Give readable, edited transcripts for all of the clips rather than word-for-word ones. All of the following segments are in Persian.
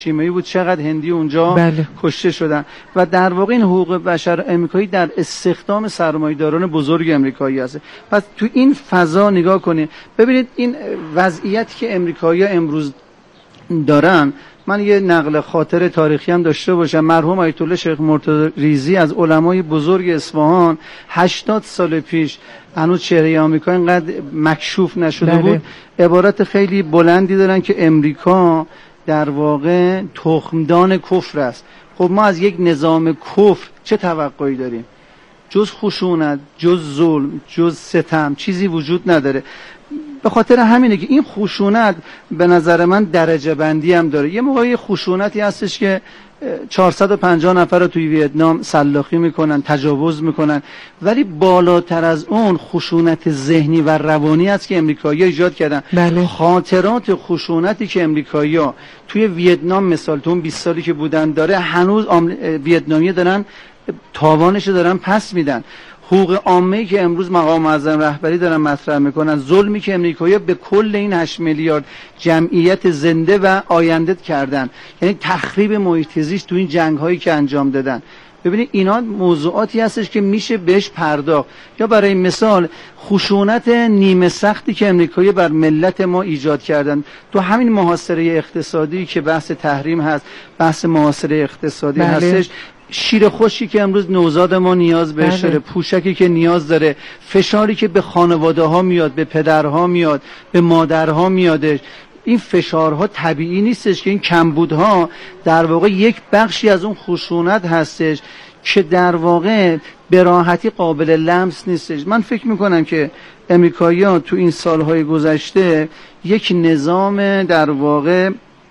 شیمیایی بود، چقدر هندی اونجا کشته شدن و در واقع این حقوق بشر امریکایی در استخدام سرمایه‌داران بزرگ امریکایی هست. پس تو این فضا نگاه کنید ببینید این وضعیتی که امریکایی‌ها امروز دارن. من یه نقل خاطر تاریخی هم داشته باشم. مرحوم آیت الله شیخ مرتضی ریزی از علمای بزرگ اصفهان 80 سال پیش، هنوز چهره آمریکا اینقدر مکشوف نشده بود، عبارت خیلی بلندی دارن که امریکا در واقع تخمدان کفر است. خب ما از یک نظام کفر چه توقعی داریم؟ جز خشونت، جز ظلم، جز ستم چیزی وجود نداره. به خاطر همینه که این خشونت به نظر من درجه بندی هم داره. یه موقعی خشونتی هستش که 450 نفر رو توی ویتنام سلاخی میکنن، تجاوز میکنن، ولی بالاتر از اون خشونت ذهنی و روانی است که امریکایی‌ها ایجاد کردن. خاطرات خشونتی که امریکایی‌ها توی ویتنام مثال تو اون 20 سالی که بودن داره، هنوز ویتنامی‌ها دارن تاوانش رو دارن پس میدن. حقوق عامه‌ای که امروز مقام معظم رهبری دارن مطرح میکنن، ظلمی که امریکایی‌ها به کل این 8 میلیارد جمعیت زنده و آینده کردن، یعنی تخریب محیط زیست تو این جنگ‌هایی که انجام دادن. ببینید اینا موضوعاتی هستش که میشه بهش پرداخت. یا برای مثال خشونت نیمه سختی که امریکایی بر ملت ما ایجاد کردن تو همین محاصره اقتصادی که بحث تحریم هست، بحث محاصره اقتصادی هستش. شیر خوشی که امروز نوزاد ما نیاز بهش داره، پوشکی که نیاز داره، فشاری که به خانواده ها میاد، به پدرها میاد، به مادرها میادش، این فشارها طبیعی نیستش که این کمبودها در واقع یک بخشی از اون خشونت هستش که در واقع به راحتی قابل لمس نیستش. من فکر میکنم که امریکایی‌ها تو این سالهای گذشته یک نظام در واقع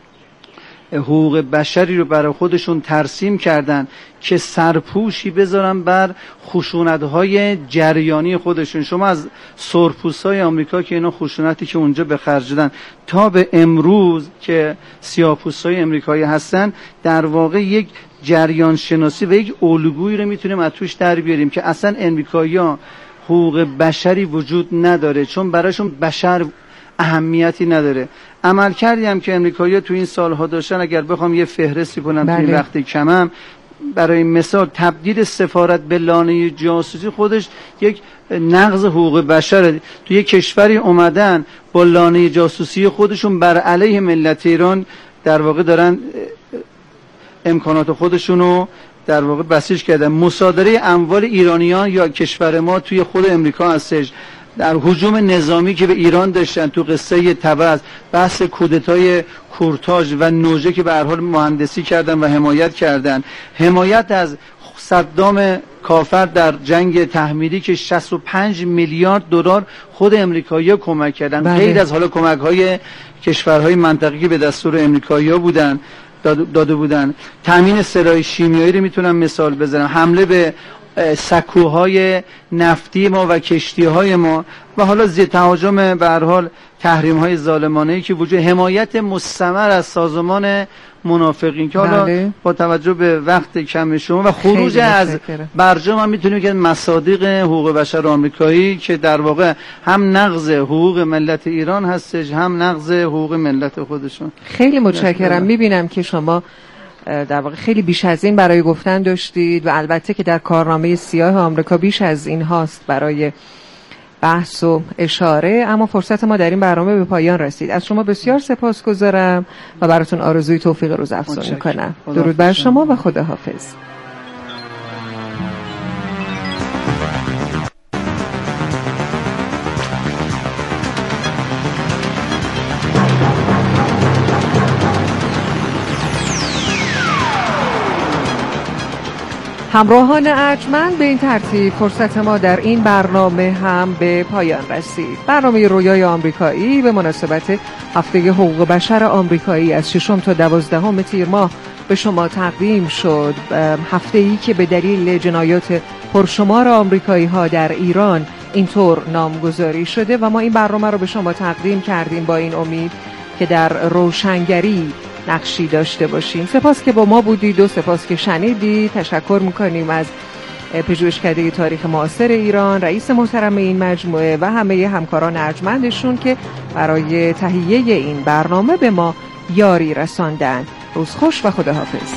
حقوق بشری رو برای خودشون ترسیم کردن که سرپوشی بذارن بر خشونت‌های جریانی خودشون. شما از سرپوست‌های آمریکا که اینا خشونتی که اونجا به خرج دادن تا به امروز که سیاه‌پوست‌های آمریکایی هستن، در واقع یک جریان شناسی و یک الگویی رو میتونیم از توش در بیاریم که اصلا امریکایی‌ها حقوق بشری وجود نداره، چون براشون بشر اهمیتی نداره. عمل کردی هم که امریکایی‌ها تو این سالها داشتن، اگر بخوام یه فهرستی کنم تو این وقت کمم، برای مثال تبدیل سفارت به لانه جاسوسی خودش یک نقض حقوق بشره. تو یک کشوری اومدن با لانه جاسوسی خودشون بر علیه ملت ایران در واقع دارن امکانات خودشونو در واقع بسیج کردن. مصادره اموال ایرانیان یا کشور ما توی خود امریکا هستش. در هجوم نظامی که به ایران داشتن تو قصه طبس، بحث کودتای کورتاژ و نوژه که به هر حال مهندسی کردن و حمایت کردن، حمایت از صدام کافر در جنگ تحمیلی که 65 میلیارد دلار خود امریکایی‌ها کمک کردن، غیر از حالا کمک‌های کشورهای منطقه‌ای که به دستور امریکایی‌ها بودن داده بودن. تامین سلاح شیمیایی رو میتونم مثال بزنم، حمله به سکوهای نفتی ما و کشتی‌های ما و حالا ضد تهاجم به هر حال تحریم‌های ظالمانه‌ای که وجود، حمایت مستمر از سازمان منافقین که حالا با توجه به وقت کم شما و خروج از برجام هم میتونیم که مصادیق حقوق بشر آمریکایی که در واقع هم نقض حقوق ملت ایران هستش، هم نقض حقوق ملت خودشون. خیلی متشکرم. میبینم که شما در واقع خیلی بیش از این برای گفتن داشتید و البته که در کارنامه سیاه آمریکا بیش از این هاست برای بحث و اشاره، اما فرصت ما در این برنامه به پایان رسید. از شما بسیار سپاسگزارم و براتون آرزوی توفیق روزافزون میکنم. درود بر شما و خداحافظ. همراهان ارجمند، به این ترتیب فرصت ما در این برنامه هم به پایان رسید. برنامه رویای آمریکایی به مناسبت هفته حقوق بشر آمریکایی از 6 تا 12 تیر ماه به شما تقدیم شد. هفته‌ای که به دلیل جنایات پرشمار آمریکایی ها در ایران اینطور نامگذاری شده و ما این برنامه رو به شما تقدیم کردیم با این امید که در روشنگری نقشی داشته باشیم. سپاس که با ما بودید و سپاس که شنیدید. تشکر میکنیم از پژوهشکده تاریخ معاصر ایران، رئیس محترم این مجموعه و همه همکاران ارجمندشون که برای تهیه این برنامه به ما یاری رساندند. روز خوش و خداحافظ.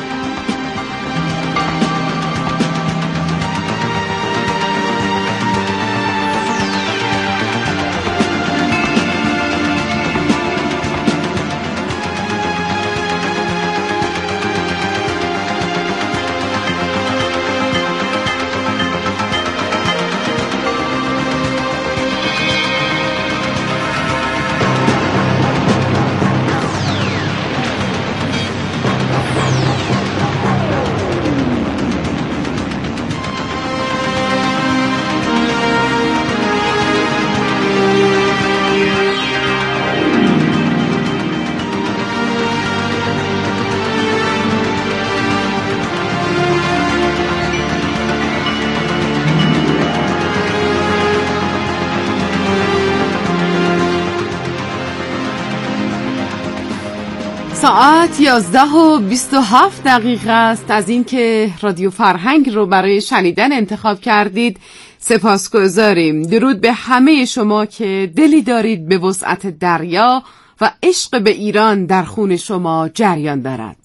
ساعت 11:27 است از اینکه رادیو فرهنگ رو برای شنیدن انتخاب کردید. سپاسگزاریم. درود به همه شما که دلی دارید به وسعت دریا و عشق به ایران در خون شما جریان دارد.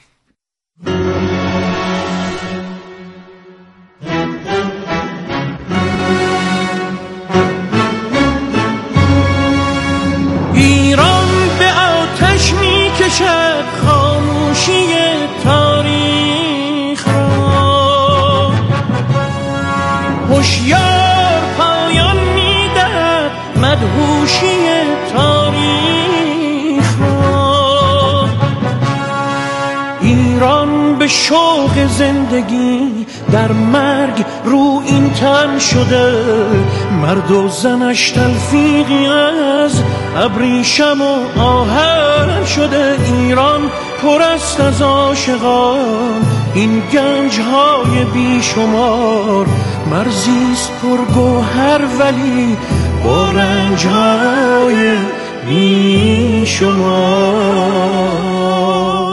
ایران به آتش می کشد خاموشی تاریخ را، هوشیار پایان می دهد مدهوشی تاریخ را. ایران به شوق زندگی در مرگ رو این تن شده، مرد و زنش تلفیقی از ابریشم و آهن شده. ایران پر است از عاشقان، این گنج‌های بیشمار، مرزیست پرگوهر ولی با رنج‌های بیشمار.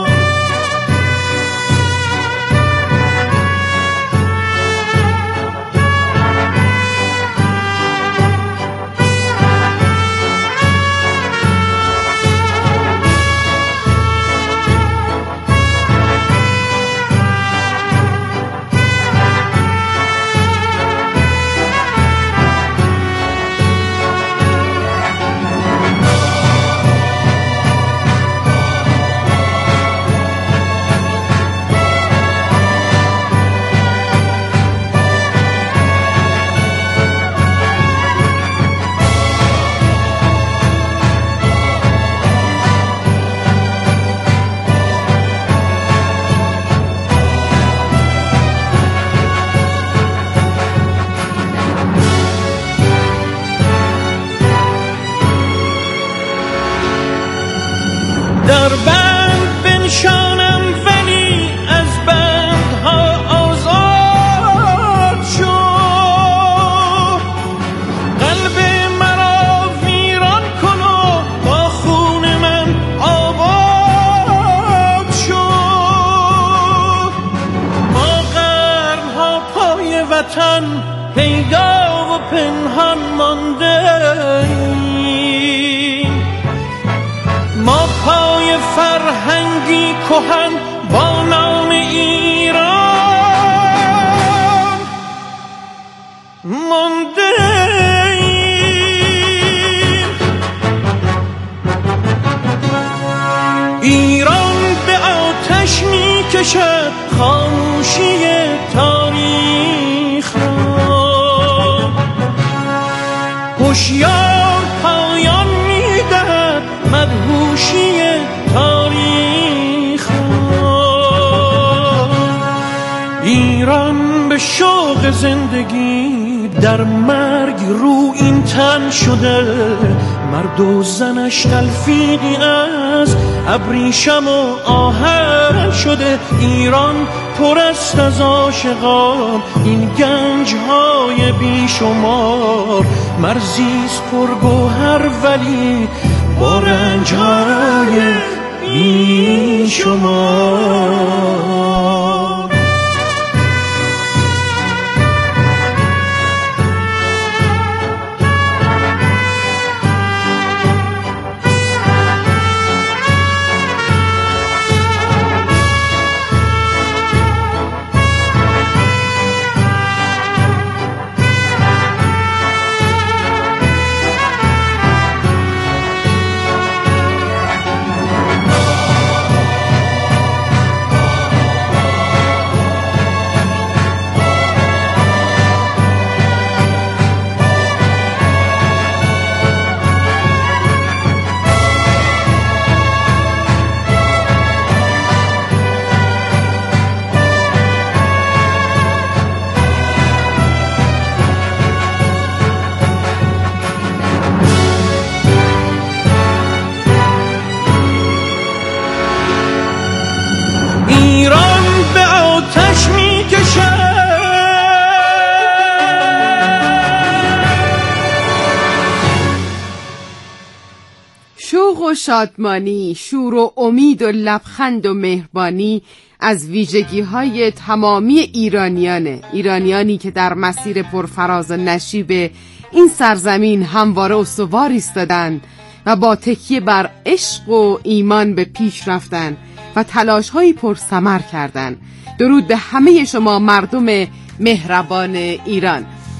در بند بنشانم ولی از بندها آزاد شد، قلب مرا ویران کن و با خون من آباد شد. ما قرنها پای وطن پیدا و پنهان مانده، ما پای فرهنگی کهن با نام ایران مانده ایم. ایران به آتش می کشد خاموشی تاریخ را، هوشیار پایان می دهد مدهوشی تاریخ را. ایران به شوق زندگی در مرگ رو این تن شده، مرد و زنش تلفیقی از ابریشم و آهن شده. ایران پر است از عاشقان، این گنج‌های بیشمار، مرزیست پرگوهر ولی با رنج‌های بیشمار. شادمانی، شور و امید و لبخند و مهربانی از ویژگی‌های تمامی ایرانیانی که در مسیر پرفراز و نشیب این سرزمین همواره استوار ایستادند و با تکیه بر عشق و ایمان به پیش رفتن و تلاش‌هایی پرثمر کردند. درود به همه شما مردم مهربان ایران.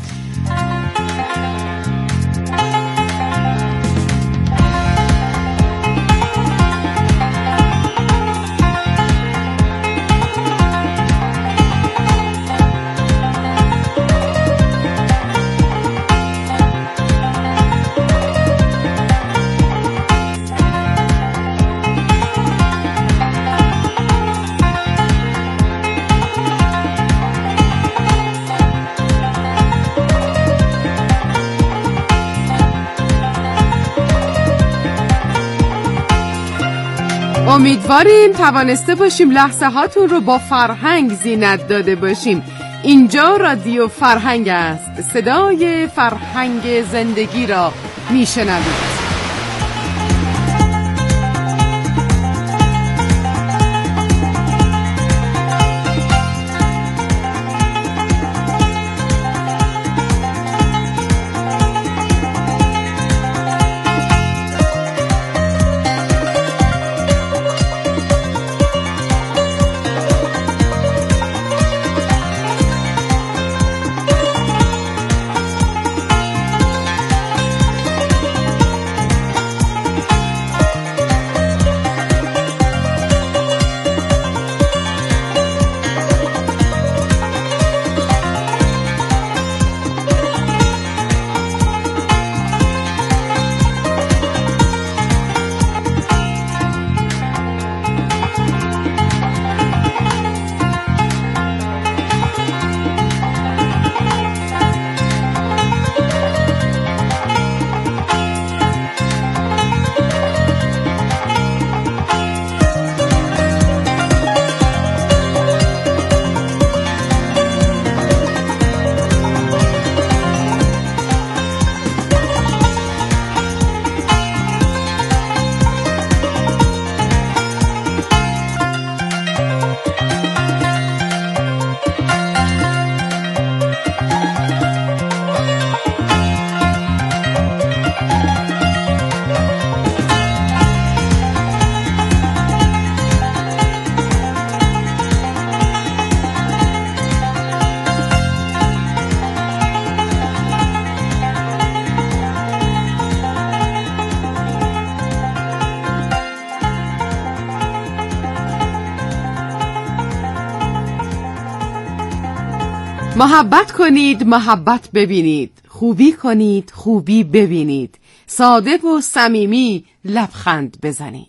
امیدواریم توانسته باشیم لحظه هاتون رو با فرهنگ زینت داده باشیم. اینجا رادیو فرهنگ است، صدای فرهنگ زندگی را میشنوید. محبت کنید، محبت ببینید، خوبی کنید، خوبی ببینید، ساده و صمیمی لبخند بزنید.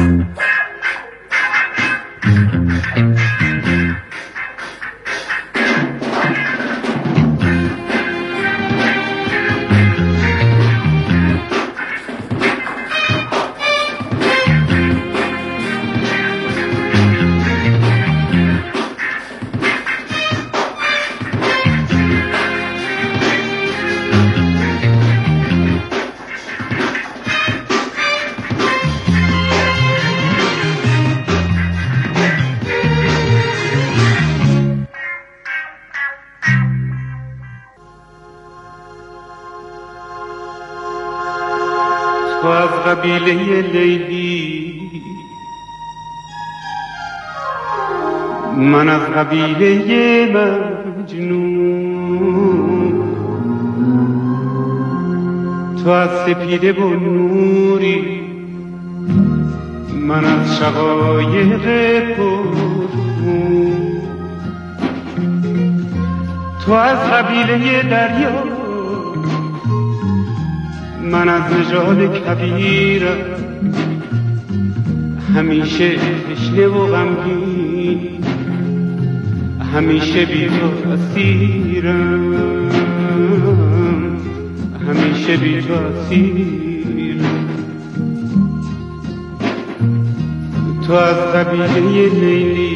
تو از قبیله لیلی، من از قبیله مجنون، تو از سپیده و نوری، من از شقایق پرخون، تو از قبیله دریا، من از نژاد کبیرم، همیشه تشنه و غمگین، همیشه بی تو اسیرم، همیشه بی تو اسیرم. تو از قبیله لیلی،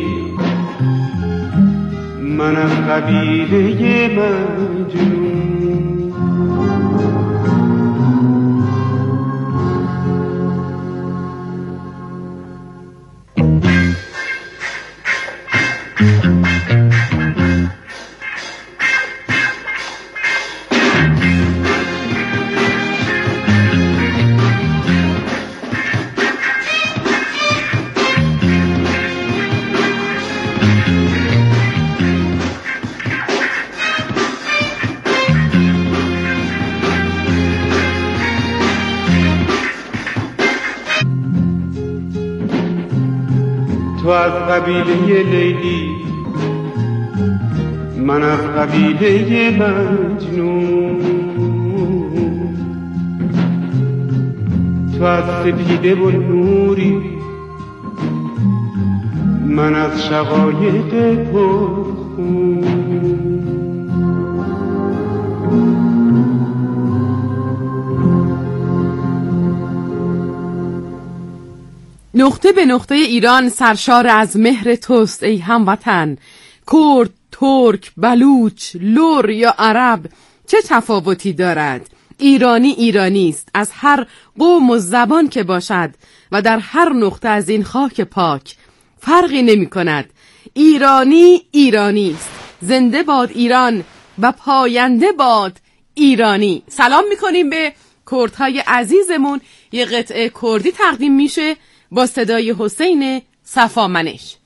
من از قبیله مجنون. تو از قبیله لیلی، من از قبیله مجنون. تو از سپیده و نوری، من از شقایق پرخون. نقطه به نقطه ایران سرشار از مهر توست ای هموطن. کرد، ترک، بلوچ، لر یا عرب چه تفاوتی دارد؟ ایرانی ایرانی است از هر قوم و زبان که باشد و در هر نقطه از این خاک پاک فرقی نمی کند. ایرانی ایرانی است. زنده باد ایران و پاینده باد ایرانی. سلام میکنیم به کردهای عزیزمون. یه قطعه کردی تقدیم میشه با صدای حسین صفامنش.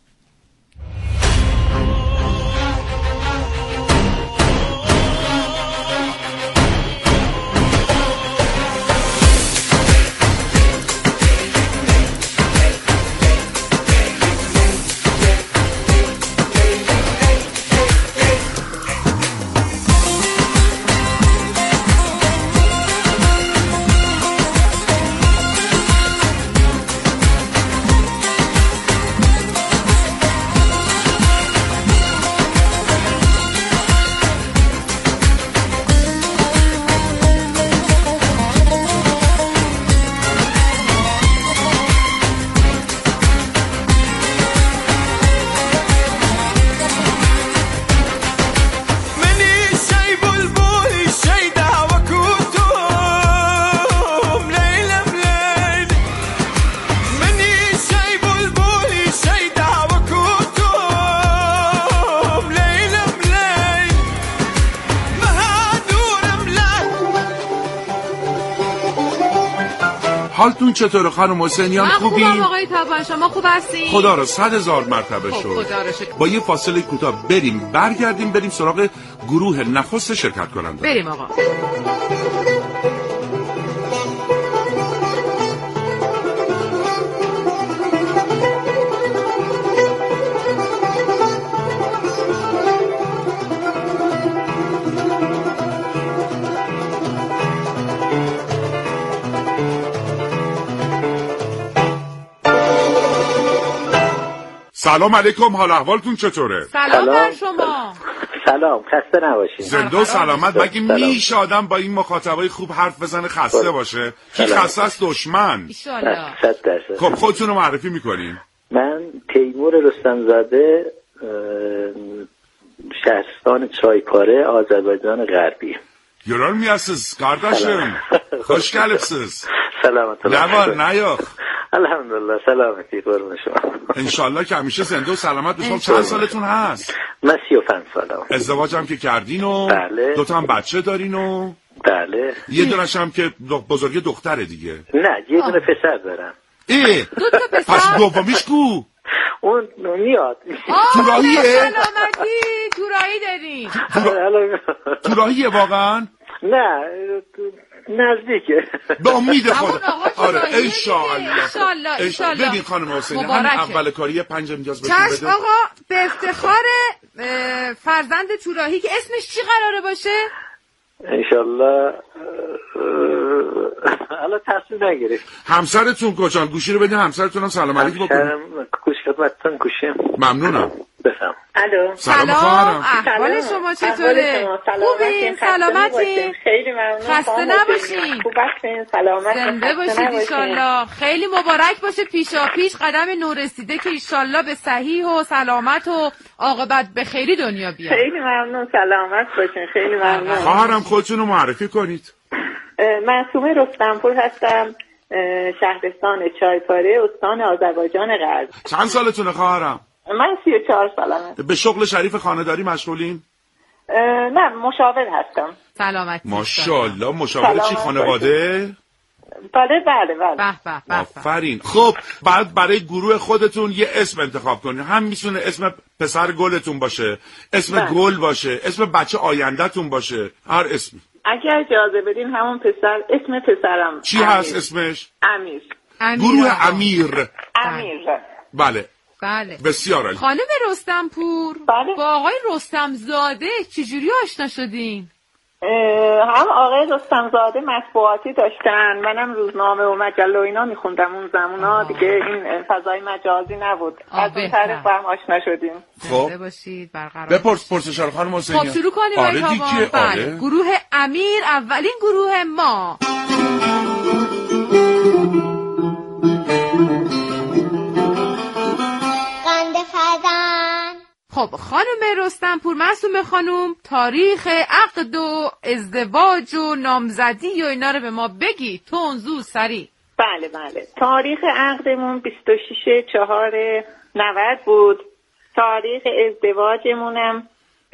حالتون چطوره خانم حسینیان؟ خوبی؟ من خوبم آقای تابان، شما خوب هستین؟ خدا را 100,000 مرتبه شد. با یه فاصله کوتاه بریم برگردیم بریم سراغ گروه نخست شرکت کننده. بریم آقا. سلام علیکم، حال احوالتون چطوره؟ سلام بر شما. سلام، خسته نباشید. زنده و سلامت. مگه میشه آدم با این مخاطبای خوب حرف بزنه خسته باشه؟ کی خسته است؟ دشمن. ایشالله. 100%. خب خودتون رو معرفی میکنین؟ من تیمور رستمزاده، شهرستان چایپاره، آذربایجان غربی. You're mir ist Kardashian. خوش گلبسیز. سلامت. نوار نیاخ. الحمدلله سلامتی قربون شما. انشالله که همیشه زنده و سلامت باشم. چند سالتون هست؟ من 35 سالم. ازدواج هم که کردین و بله. 2 تا هم بچه دارین و بله. یه دونش هم که بزرگی دختره دیگه. نه، یه دونه پسر دارم. پس دومیش کو؟ اون میاد. توراهیه؟ سلامتی توراهی دارین؟ توراهیه واقعا؟ نه، نزدیکه. به امید خدا. آره انشالله. ببین خانم حسینی، همین اول کاری 5 امتیاز بهتون بده. چشم آقا. به افتخار فرزند توراهی که اسمش چی قراره باشه؟ انشالله. حالا تصمیم نگرفت. همسرتون کجان؟ گوشی رو بدین همسرتون هم سلام علیک بکنید. گوش خدمتتون گوشیم. ممنونم. بفهم. الو. سلام خواهرم. احوال شما چطوره؟ خوبین؟ سلامتین؟ خیلی ممنون. خسته نباشین. خوب هستین؟ سلامت. زنده باشید انشالله. خیلی مبارک باشه پیشا پیش قدم نورسیده که انشالله به صحیح و سلامت و عاقبت به خیری دنیا بیاد. خیلی ممنون. سلامت باشین. خیلی ممنون. خواهرم خودتون رو معرفی کنید. معصومه رستمپور هستم، شهرستان چایپاره، استان آذربایجان غرب. چند سالتونه خواهرم؟ من 34 سالمه. به شغل شریف خانه‌داری مشغولین؟ نه مشاور هستم. سلامتی. ماشاءالله. مشاور چی؟ خانواده؟ بله. به. آفرین. خب بعد برای گروه خودتون یه اسم انتخاب کنین. هم میتونه اسم پسر گلتون باشه، اسم گل باشه، اسم بچه آینده‌تون باشه، هر اسمی. اگر اجازه بدین همون اسم پسرم چی هست اسمش؟ امیر. گروه امیر. بله. بسیار عالی. خانم رستمپور، بله. با آقای رستمزاده چجوری آشنا شدین؟ هم آقای رستمزاده مطبوعاتی داشتن، منم روزنامه و مجله و اینا میخوندم اون زمونا. دیگه این فضای مجازی نبود. از اون طریق با هم آشنا شدیم. خب باشید برقرار. بپرسش خانم حسینی. خب شروع کنیم. آره دیگه. بله. گروه امیر اولین گروه ما. خب خانم رستمپور، معصومه خانم، تاریخ عقد و ازدواج و نامزدی و اینا رو به ما بگی تون سریع. بله. تاریخ عقدمون 26/4/90 بود. تاریخ ازدواجمونم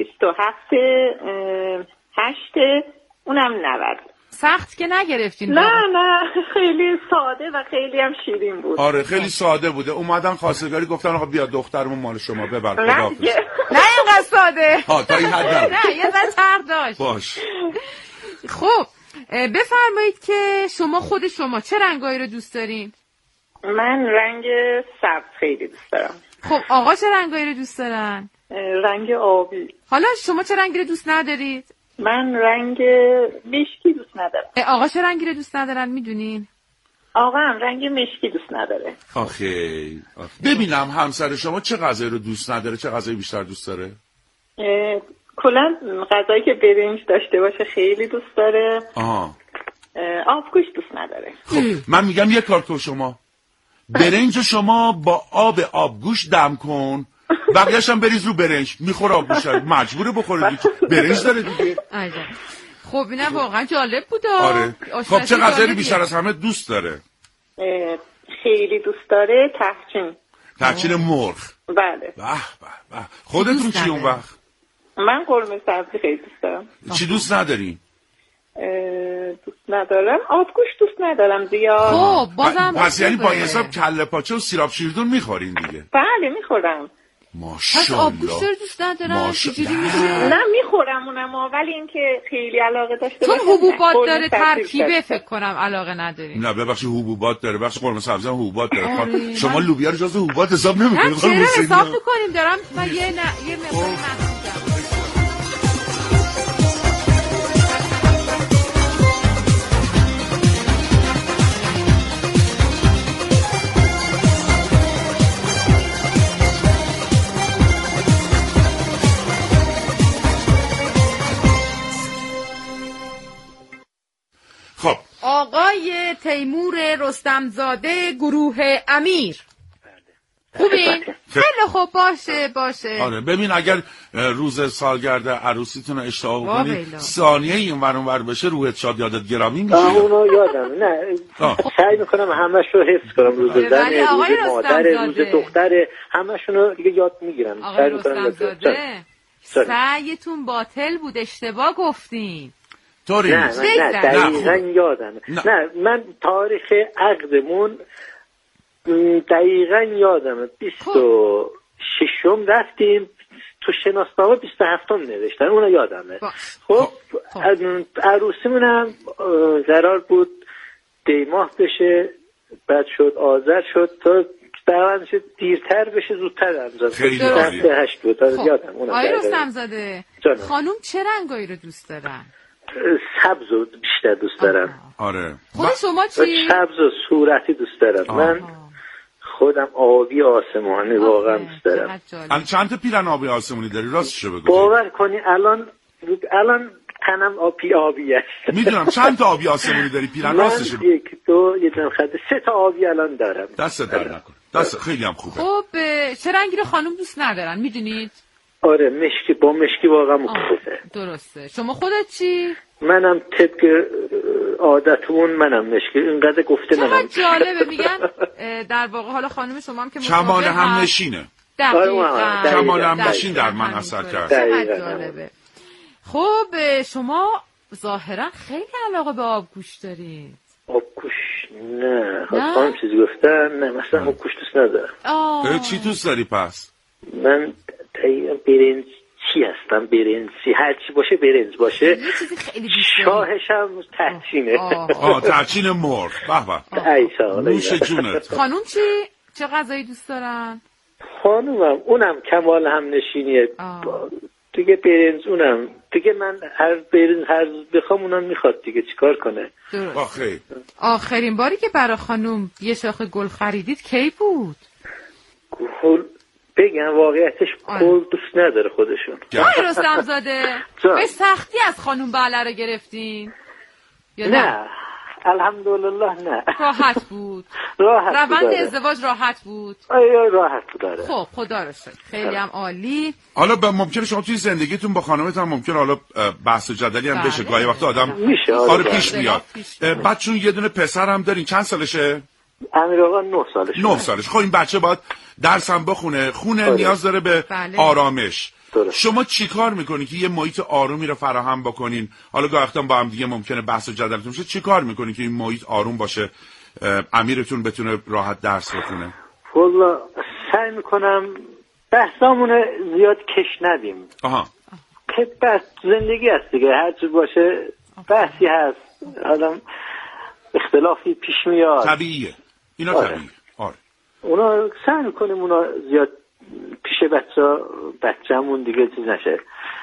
27/8 اونم 90. سخت که نگرفتین؟ نه خیلی ساده و خیلی هم شیرین بود. آره خیلی ساده بوده. اومدن خواستگاری گفتن آقا بیا دخترمون مال شما ببر. نه اینقدر ساده. تا این حد نه یه ذره طرح داشت. باش. خب بفرمایید که شما چه رنگایی رو دوست دارین؟ من رنگ سبز خیلی دوست دارم. خب آقا چه رنگایی رو دوست دارن؟ رنگ آبی. حالا شما چه رنگی رو دوست ندارید؟ من رنگ مشکی دوست ندارم. آقا چه رنگی رو دوست ندارن میدونین؟ آقا هم رنگ مشکی دوست نداره. آخه ببینم همسر شما چه غذایی رو دوست نداره، چه غذایی بیشتر دوست داره؟ کلا غذایی که برنج داشته باشه خیلی دوست داره. آبگوش دوست نداره. خب من میگم یه کار کن، شما برنج شما با آبگوش دم کن، بقیه‌اش هم بریز رو برنج. میخوره آبگوش، مجبوره بخوره دیگه، برنج داره دیگه. خب اینم واقعا جالب بود. آره. خب چه غذایی بیشتر از همه دوست داره؟ خیلی دوست داره تحچین مرغ. بله. به. خودتون چی اون وقت؟ من قرمه سبزی خیلی دوست دارم. چی دوست نداری؟ دوست ندارم آبگوش دوست ندارم زیاد. خب بازم پس یعنی با حساب کله پاچه و سیراب شیردون میخورین دیگه؟ بله میخورم. ماشاءالله. آبگوش دوست ندارم چجوری میشه؟ نه میخورم اونم، ولی اینکه خیلی علاقه داشته باشم. چون حبوبات داره ترکیبه فکر کنم علاقه نداری. نه ببخشید حبوبات داره، بخش قرمه سبزی هم حبوبات داره. شما لوبیا رو جزو حبوبات حساب نمیکنید؟ چرا حساب میکنیم؟ دارم من یه مقداری خب آقای تیمور رستمزاده گروه امیر. خوبین؟ خیلی خوب باشه. آره ببین اگر روز سالگرد عروسیتون اشتباه بکنید ثانیه این ور اون ور بشه روحت شاد یادت گرامی میشه. اونو یادم نه سعی میکنم همش رو حفظ کنم، روز زن، روز مادر، روز دختر، همشون رو دیگه یاد میگیرم. آقای رستمزاده سعیتون باطل بود، اشتباه گفتین. طوری نه دقیقا یادمه. نه من تاریخ عقدمون دقیقا یادمه 26م رفتیم تو شناسنامه 27م نوشتن، اونو یادمه. خب عروسیمونم قرار بود دیماه بشه، بعد شد آذر شد تا دران شد دیرتر بشه زودتر انجام. خیلی عالی. یادم اونو. آقای رستمزاده خانوم چه رنگایی رو دوست دارن؟ سبز رو بیشتر دوست دارم. آره. خود شما چی؟ سبز و صورتی دوست دارم. من خودم آبی آسمانی واقعا دوست دارم. الان چند تا پیرن آبی آسمانی داری؟ راستشو بگو. باور کنی الان تنم آبی است. میدونم چند تا آبی آسمانی داری پیرن؟ راستشو بگو. 1 2 3 تا آبی الان دارم. دست در نکن. دست خیلی هم خوبه. خب چه رنگی رو خانم دوست ندارن میدونید؟ آره مشکی واقعا مخصوصه. درسته. شما خودت چی؟ منم طبق عادتمون منم مشکی، اینقدر گفته منم. چقدر جالبه. میگن در واقع حالا خانم شما هم که چمان هم نشینه. دقیقاً کمالم نشین در من اثر کرد. چقدر جالبه. خب شما ظاهرا خیلی علاقه به آبگوشت دارید. آبگوشت نه خانم چیزی گفتن نه مثلا آبگوشت دوست ندارم. چی دوست داری پس؟ من برنجی هستم. برنجی هر چی باشه برنج باشه. یه چیزی خیلی شاهش هم تحچینه. تحچین مرغ. به به نوش جونت. خانوم چه غذایی دوست دارن؟ خانومم اونم کمال هم نشینیه دیگه. برنج اونم دیگه. من هر برنج هر بخوام اونم میخواد دیگه. چیکار کنه؟ آخرین باری که برای خانوم یه شاخه گل خریدید کی بود؟ گل بگم واقعیتش گل دوست نداره خودشون. آقای رستم زاده به سختی از خانوم بله رو گرفتین؟ نه الحمدلله نه. راحت بود. روند ازدواج راحت بود. راحت بود داره. خب خدا رو شکر. خیلی هم عالی. حالا ممکنه شما توی زندگیتون با خانومتون هم ممکنه حالا بحث و جدلی هم بشه. گاهی وقتا آدم پیش میاد. بچه‌تون یه دونه پسر هم دارین. چند سالشه؟ امیر آقا 9 سالشه. 9 سالشه. خب این بچه باید درس هم بخونه. نیاز داره به آرامش. شما چی کار میکنی که یه محیط آرومی رو فراهم بکنین؟ حالا گاهی وقتا با هم دیگه ممکنه بحث و جدلتون شه. چی کار میکنی که این محیط آروم باشه، امیرتون بتونه راحت درس بخونه؟ والله سعی میکنم بحثامون زیاد کش ندیم. که بس زندگی هست دیگه. هر چی باشه بحثی هست. آدم اختلافی پیش میاد. طبیعیه. اینا طبیعیه. اونا سعی میکنیم اونا زیاد پیش بچه‌مون دیگه چیز نشه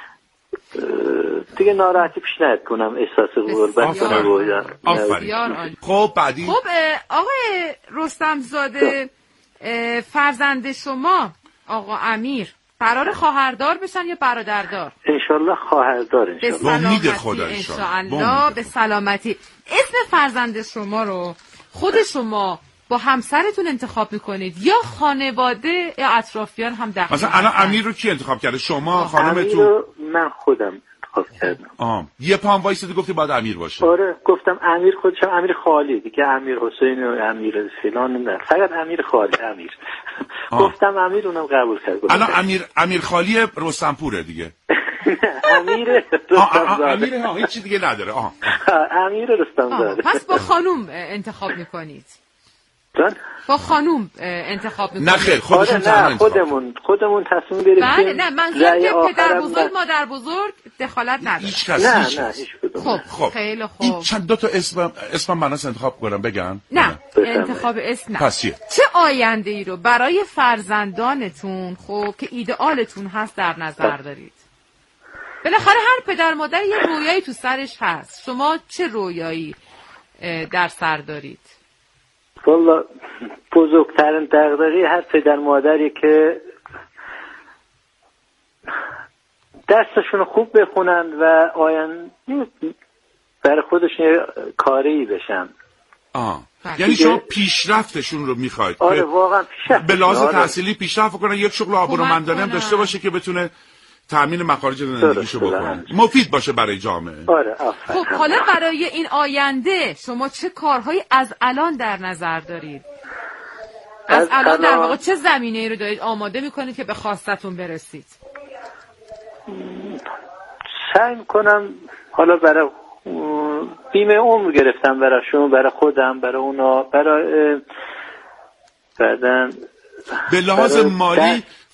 دیگه. ناراحتی پیش نیاد کنم احساس غربت کنم. آفرین. خب بعدی. خب آقای رستم زاده فرزند شما آقا امیر قرار خواهردار بشن یا برادردار؟ انشالله خواهردار. انشالله به سلامتی. اسم فرزند شما رو خود شما با همسرتون انتخاب میکنید یا خانواده یا اطرافیان هم دخیل؟ مثلا الان امیر رو کی انتخاب کرده؟ شما خانمتون؟ امیر رو من خودم انتخاب کردم. یه پام وایسادی گفتی باید امیر باشه؟ آره گفتم امیر. خودشم امیر خالی دیگه. امیر حسین و امیر فلان نه، فقط امیر خالی. امیر گفتم امیر، اونم قبول کرد. الان امیر خالی رستمپوره دیگه. امیر رستمزاده. امیر هیچ دیگه نداره. امیر رستمزاده. پس با خانوم انتخاب میکنید؟ با خانوم انتخاب میکنید؟ نه خیر خودمون تصمیم گرفتیم. بله نه منظورم که پدر بزرگ مادر بزرگ دخالت نداره. هیچ کس. نه هیچ کدوم. خب خیلی خوب. این چند دو تا اسم مناس انتخاب کنم بگم؟ نه انتخاب اسم نه. پس چه آینده ای رو برای فرزندانتون خب که ایدئالتون هست در نظر دارید؟ بالاخره هر پدر مادر یه رویایی تو سرش هست. شما چه رویایی در سر دارید؟ والا بزرگترین دغدغه هر پدر مادری که درسشون خوب بخونن و آینده برای خودشون کاری بشن. یعنی شما پیشرفتشون رو میخواید؟ آره واقعا پیشرفت. به لحاظ تحصیلی پیشرفت کنن، یک شغل آبرومندانه هم داشته باشه که بتونه تأمین مخارج زندگیشو بکنه، مفید باشه برای جامعه. آره خب حالا برای این آینده شما چه کارهایی از الان در نظر دارید؟ از الان در واقع چه زمینه‌ای رو دارید آماده میکنید که به خواستتون برسید؟ سعی میکنم حالا برای بیمه عمر گرفتم براشون، برای خودم، برای اونا، برای بعدن به لحاظ مالی